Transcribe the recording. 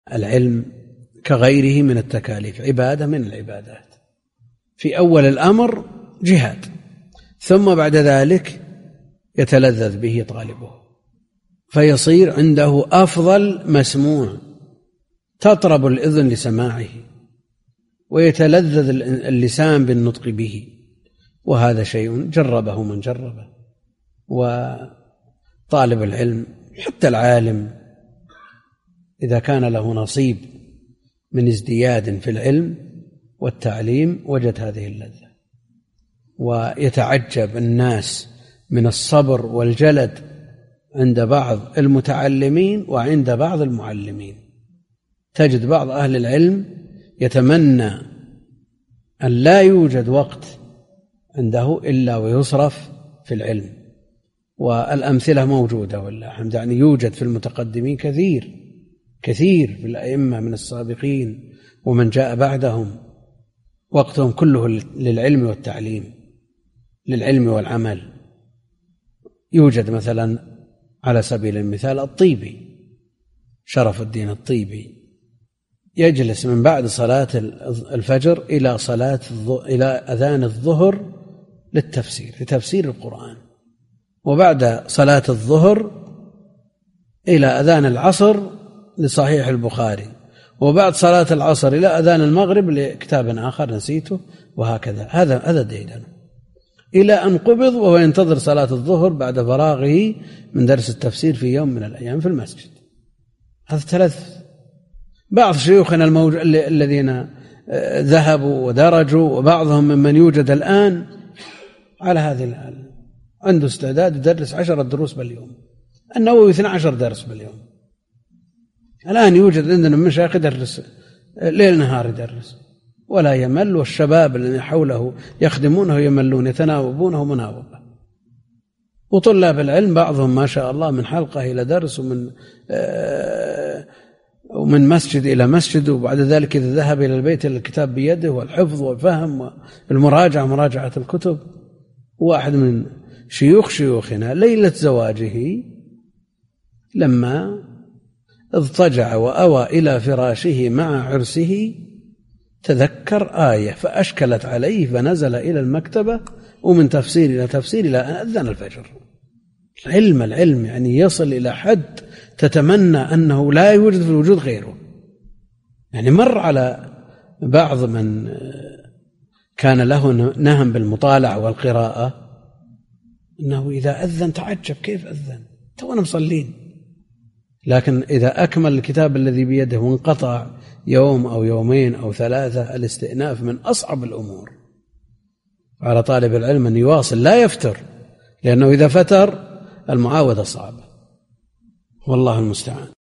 العلم كغيره من التكاليف عبادة من العبادات، في أول الأمر جهاد، ثم بعد ذلك يتلذذ به طالبه فيصير عنده أفضل مسموع، تطرب الأذن لسماعه ويتلذذ اللسان بالنطق به، وهذا شيء جربه من جربه. وطالب العلم حتى العالم إذا كان له نصيب من ازدياد في العلم والتعليم وجد هذه اللذة. ويتعجب الناس من الصبر والجلد عند بعض المتعلمين وعند بعض المعلمين. تجد بعض أهل العلم يتمنى أن لا يوجد وقت عنده إلا ويصرف في العلم، والأمثلة موجودة والله الحمد، يعني يوجد في المتقدمين كثير في الأئمة من السابقين ومن جاء بعدهم وقتهم كله للعلم والتعليم، للعلم والعمل. يوجد مثلا على سبيل المثال الطيبي، شرف الدين الطيبي، يجلس من بعد صلاة الفجر إلى أذان الظهر لتفسير القرآن، وبعد صلاة الظهر إلى أذان العصر لصحيح البخاري، وبعد صلاة العصر إلى أذان المغرب لكتاب آخر نسيته، وهكذا. هذا ديدن إلى أن قبض وهو ينتظر صلاة الظهر بعد فراغه من درس التفسير في يوم من الأيام في المسجد. هذا تلذذ. بعض شيوخنا الذين ذهبوا ودرجوا وبعضهم ممن يوجد الآن على هذه الحال، عنده استعداد يدرس 10 دروس باليوم، النووي 12 درس باليوم. الآن يوجد عندنا مشايخ يدرس ليل نهار يدرس ولا يمل، والشباب الذين حوله يخدمونه يملون، يتناوبونه مناوبة. وطلاب العلم بعضهم ما شاء الله من حلقة إلى درس ومن مسجد إلى مسجد، وبعد ذلك إذا ذهب إلى البيت الكتاب بيده والحفظ والفهم والمراجعة مراجعة الكتب. واحد من شيوخنا ليلة زواجه لما اضطجع وأوى إلى فراشه مع عرسه تذكر آية فأشكلت عليه فنزل إلى المكتبة، ومن تفسير إلى تفسير إلى أن أذن الفجر. العلم يعني يصل إلى حد تتمنى أنه لا يوجد في الوجود غيره. يعني مر على بعض من كان له نهم بالمطالعة والقراءة أنه إذا أذن تعجب كيف أذن تونا مصلين، لكن إذا أكمل الكتاب الذي بيده وانقطع يوم أو يومين أو 3 الاستئناف من أصعب الأمور. على طالب العلم أن يواصل لا يفتر، لأنه إذا فتر المعاودة صعبة، والله المستعان.